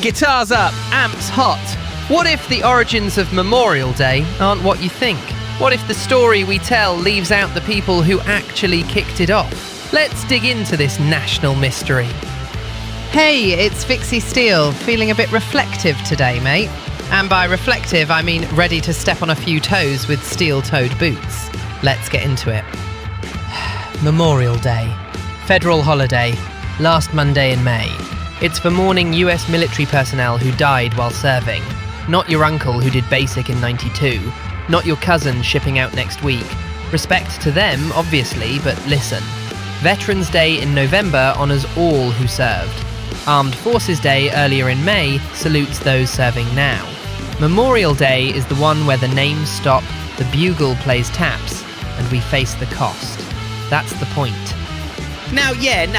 Guitars up, amps hot. What if the origins of Memorial Day aren't what you think? What if the story we tell leaves out the people who actually kicked it off? Let's dig into this national mystery. Hey, it's Vixie Steele, feeling a bit reflective today, mate. And by reflective, I mean ready to step on a few toes with steel-toed boots. Let's get into it. Memorial Day. Federal holiday. Last Monday in May. It's for mourning US military personnel who died while serving. Not your uncle who did basic in 92. Not your cousin shipping out next week. Respect to them, obviously, but listen. Veterans Day in November honours all who served. Armed Forces Day earlier in May salutes those serving now. Memorial Day is the one where the names stop, the bugle plays taps, and we face the cost. That's the point. Now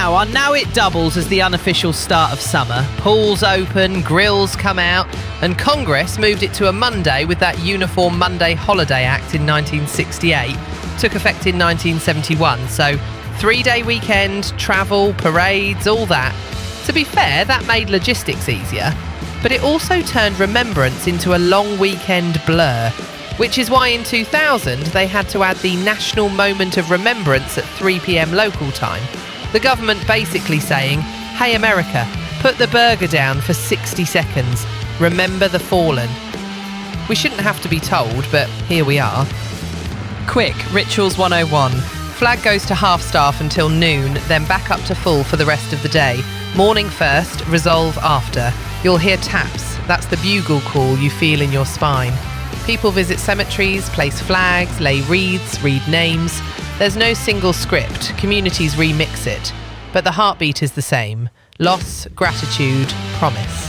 it doubles as the unofficial start of summer. Pools open, grills come out, and Congress moved it to a Monday with that Uniform Monday Holiday Act in 1968. Took effect in 1971, so 3-day weekend, travel, parades, all that. To be fair, that made logistics easier, but it also turned remembrance into a long weekend blur, which is why in 2000 they had to add the National Moment of Remembrance at 3 p.m. local time. The government basically saying, hey America, put the burger down for 60 seconds. Remember the fallen. We shouldn't have to be told, but here we are. Quick, Rituals 101. Flag goes to half-staff until noon, then back up to full for the rest of the day. Morning first, resolve after. You'll hear taps. That's the bugle call you feel in your spine. People visit cemeteries, place flags, lay wreaths, read names. There's no single script. Communities remix it. But the heartbeat is the same. Loss, gratitude, promise.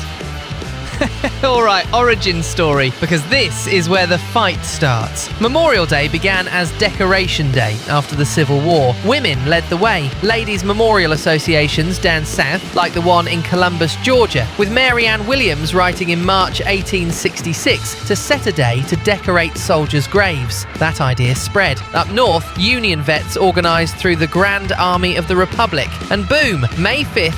Alright, origin story, because this is where the fight starts. Memorial Day began as Decoration Day after the Civil War. Women led the way. Ladies' memorial associations down south, like the one in Columbus, Georgia, with Mary Ann Williams writing in March 1866 to set a day to decorate soldiers' graves. That idea spread. Up north, Union vets organised through the Grand Army of the Republic. And boom, May 5th,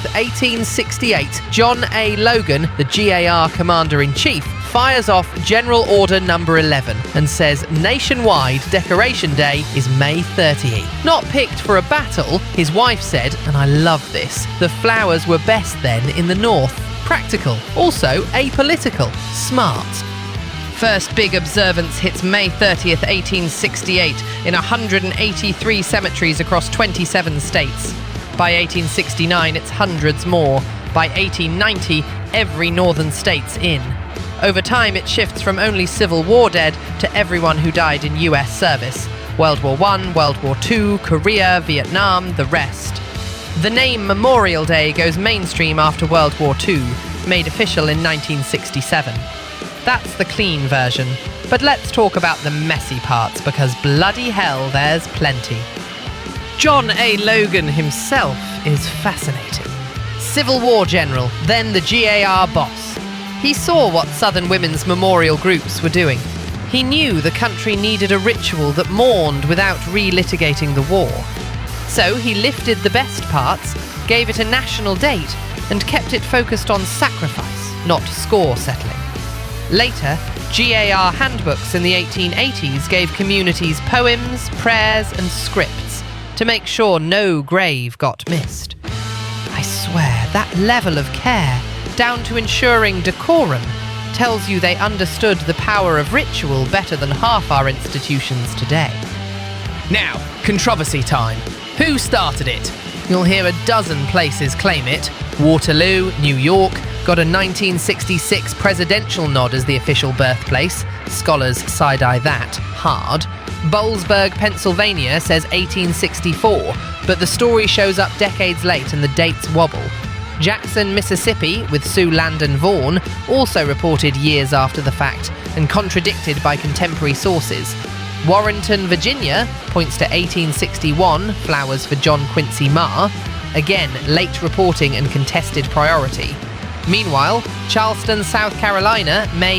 1868, John A. Logan, the GAR Commander-in-Chief, fires off General Order Number 11 and says nationwide Decoration Day is May 30th. Not picked for a battle, his wife said, and I love this, the flowers were best then in the north. Practical, also apolitical, smart. First big observance hits May 30th, 1868 in 183 cemeteries across 27 states. By 1869, it's hundreds more. By 1890, every northern state's in. Over time, it shifts from only Civil War dead to everyone who died in US service. World War I, World War II, Korea, Vietnam, the rest. The name Memorial Day goes mainstream after World War II, made official in 1967. That's the clean version. But let's talk about the messy parts, because bloody hell, there's plenty. John A. Logan himself is fascinating. Civil War general, then the GAR boss. He saw what Southern women's memorial groups were doing. He knew the country needed a ritual that mourned without relitigating the war. So he lifted the best parts, gave it a national date, and kept it focused on sacrifice, not score settling. Later, GAR handbooks in the 1880s gave communities poems, prayers, and scripts to make sure no grave got missed. I swear, that level of care, down to ensuring decorum, tells you they understood the power of ritual better than half our institutions today. Now, controversy time. Who started it? You'll hear a dozen places claim it. Waterloo, New York, got a 1966 presidential nod as the official birthplace. Scholars side-eye that hard. Boalsburg, Pennsylvania says 1864, but the story shows up decades late and the dates wobble. Jackson, Mississippi, with Sue Landon Vaughan, also reported years after the fact and contradicted by contemporary sources. Warrenton, Virginia, points to 1861, flowers for John Quincy Marr. Again, late reporting and contested priority. Meanwhile, Charleston, South Carolina, May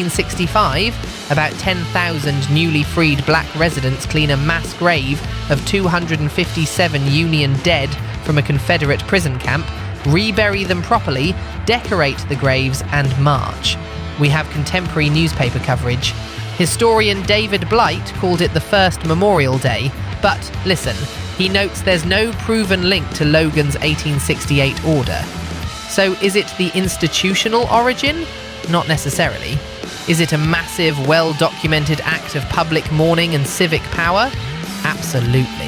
1865, about 10,000 newly freed black residents clean a mass grave of 257 Union dead from a Confederate prison camp, rebury them properly, decorate the graves, and march. We have contemporary newspaper coverage. Historian David Blight called it the first Memorial Day, but listen, he notes there's no proven link to Logan's 1868 order. So is it the institutional origin? Not necessarily. Is it a massive, well-documented act of public mourning and civic power? Absolutely.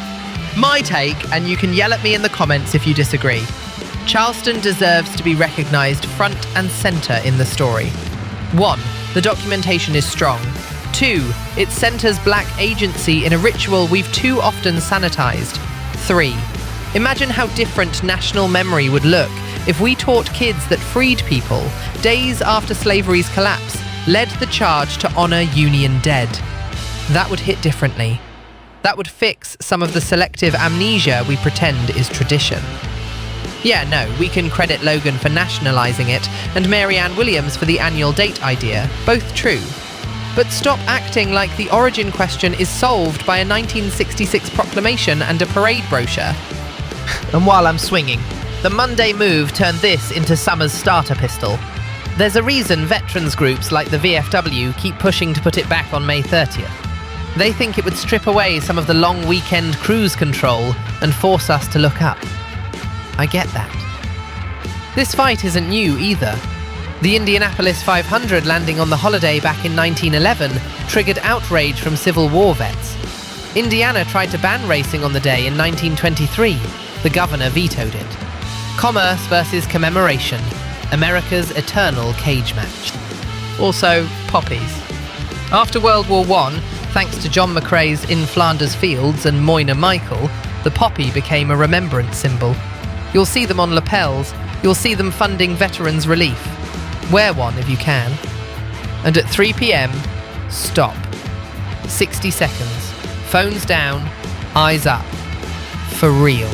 My take, and you can yell at me in the comments if you disagree. Charleston deserves to be recognised front and centre in the story. 1. The documentation is strong. 2. It centres black agency in a ritual we've too often sanitised. 3. Imagine how different national memory would look if we taught kids that freed people, days after slavery's collapse, led the charge to honour Union dead. That would hit differently. That would fix some of the selective amnesia we pretend is tradition. Yeah, no, we can credit Logan for nationalising it and Mary Ann Williams for the annual date idea, both true. But stop acting like the origin question is solved by a 1966 proclamation and a parade brochure. And while I'm swinging, the Monday move turned this into summer's starter pistol. There's a reason veterans groups like the VFW keep pushing to put it back on May 30th. They think it would strip away some of the long weekend cruise control and force us to look up. I get that. This fight isn't new either. The Indianapolis 500 landing on the holiday back in 1911 triggered outrage from Civil War vets. Indiana tried to ban racing on the day in 1923. The governor vetoed it. Commerce versus commemoration. America's eternal cage match. Also, poppies. After World War I, thanks to John McCrae's In Flanders Fields and Moyna Michael, the poppy became a remembrance symbol. You'll see them on lapels. You'll see them funding veterans' relief. Wear one if you can. And at 3 p.m, stop. 60 seconds. Phones down. Eyes up. For real.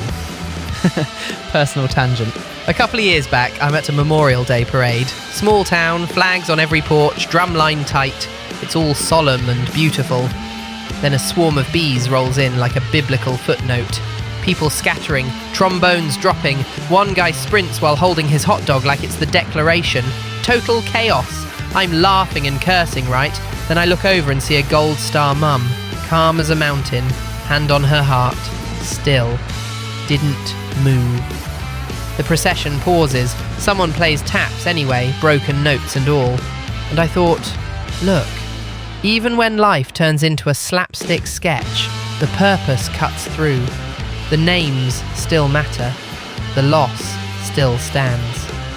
Personal tangent. A couple of years back, I'm at a Memorial Day parade. Small town, flags on every porch, drumline tight. It's all solemn and beautiful. Then a swarm of bees rolls in like a biblical footnote. People scattering, trombones dropping. One guy sprints while holding his hot dog like it's the Declaration. Total chaos. I'm laughing and cursing, right? Then I look over and see a gold star mum, calm as a mountain, hand on her heart, still. Didn't move. The procession pauses. Someone plays taps anyway, broken notes and all. And I thought, look, even when life turns into a slapstick sketch, the purpose cuts through. The names still matter. The loss still stands.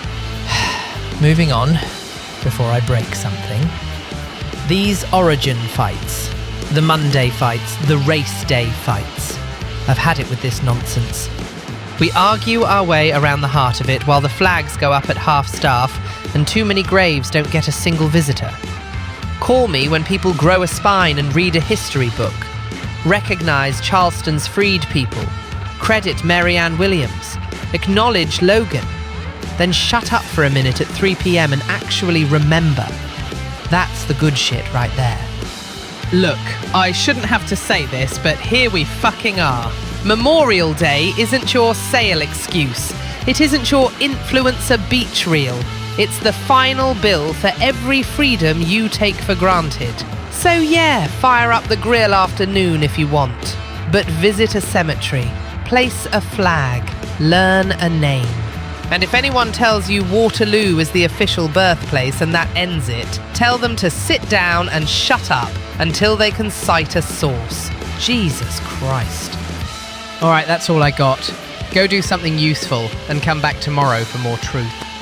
Moving on, before I break something. These origin fights, the Monday fights, the race day fights. I've had it with this nonsense. We argue our way around the heart of it while the flags go up at half-staff and too many graves don't get a single visitor. Call me when people grow a spine and read a history book. Recognise Charleston's freed people. Credit Mary Ann Williams. Acknowledge Logan. Then shut up for a minute at 3 p.m. and actually remember. That's the good shit right there. Look, I shouldn't have to say this, but here we fucking are. Memorial Day isn't your sale excuse. It isn't your influencer beach reel. It's the final bill for every freedom you take for granted. So yeah, fire up the grill after noon if you want. But visit a cemetery, place a flag, learn a name. And if anyone tells you Waterloo is the official birthplace and that ends it, tell them to sit down and shut up until they can cite a source. Jesus Christ. All right, that's all I got. Go do something useful and come back tomorrow for more truth.